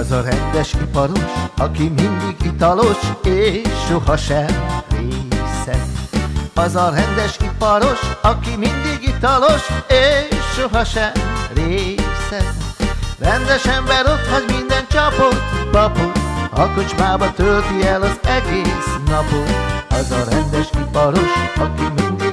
Az a rendes iparos, aki mindig italos, és sohasem részeg. Az a rendes iparos, aki mindig italos, és sohasem részeg. Rendes ember ott hagy minden csapot, papot, a kocsmába tölti el az egész napot. Az a rendes iparos, aki mindig